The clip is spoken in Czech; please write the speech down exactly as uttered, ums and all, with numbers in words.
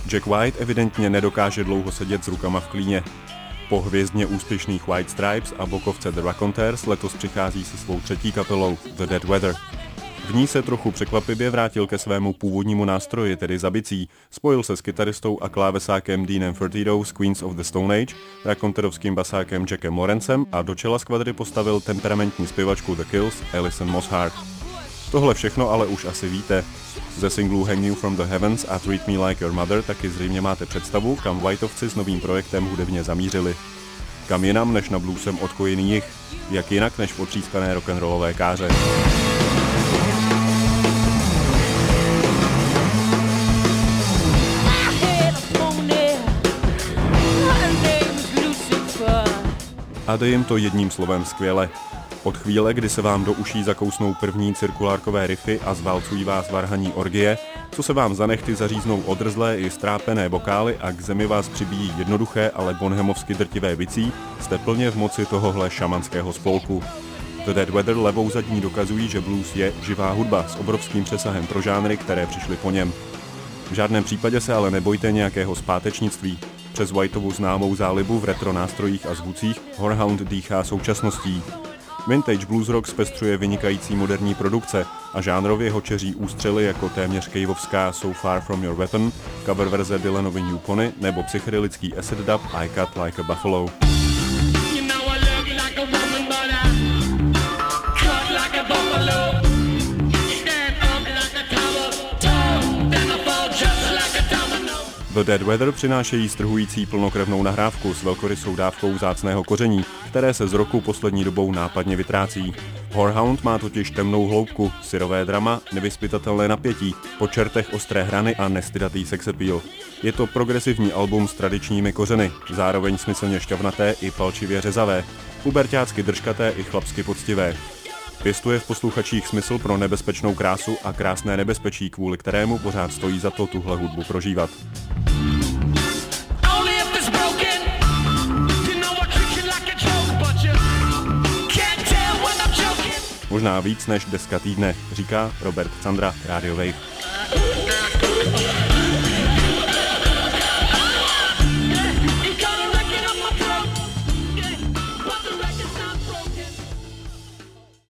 Jack White evidentně nedokáže dlouho sedět s rukama v klíně. Po hvězdně úspěšných White Stripes a bokovce The Raconteurs letos přichází se svou třetí kapelou The Dead Weather. V ní se trochu překvapivě vrátil ke svému původnímu nástroji, tedy za bicí, spojil se s kytaristou a klávesákem Deanem Fertitou z Queens of the Stone Age, raconterovským basákem Jackem Lawrencem a do čela skvadry postavil temperamentní zpěvačku The Kills Alison Mosshart. Tohle všechno ale už asi víte. Ze singlů Hang You from the Heavens a Treat Me Like Your Mother taky zřejmě máte představu, kam Whiteovci s novým projektem hudebně zamířili. Kam jinam než na bluesem odkojený jich, jak jinak než v otřískané rock'n'rollové káře. A jde jim to jedním slovem skvěle. Od chvíle, kdy se vám do uší zakousnou první cirkulárkové riffy a zválcují vás varhaní orgie, co se vám za nechty zaříznou odrzlé i strápené vokály a k zemi vás přibíjí jednoduché, ale bonhemovsky drtivé bicí, jste plně v moci tohohle šamanského spolku. The Dead Weather levou zadní dokazují, že blues je živá hudba s obrovským přesahem pro žánry, které přišly po něm. V žádném případě se ale nebojte nějakého zpátečnictví. Přes Whiteovu známou zálibu v retro nástrojích a zvucích Whorehound dýchá současností. Vintage blues rock zpestřuje vynikající moderní produkce a žánrově ho čeří ústřely jako téměř kejvovská So Far From Your Weapon, cover verze Dylanovy New Pony nebo psychedelický acid dub I Cut Like a Buffalo. The Dead Weather přinášejí strhující plnokrevnou nahrávku s velkorysou dávkou vzácného koření, které se z roku poslední dobou nápadně vytrácí. Whorehound má totiž temnou hloubku, syrové drama, nevyzpytatelné napětí, po čertech ostré hrany a nestydatý sexappeal. Je to progresivní album s tradičními kořeny, zároveň smyslně šťavnaté i palčivě řezavé, puberťácky držkaté i chlapsky poctivé. Pěstuje v posluchačích smysl pro nebezpečnou krásu a krásné nebezpečí, kvůli kterému pořád stojí za to tuhle hudbu prožívat. Možná víc než deska týdne, říká Robert Candra, Radio Wave.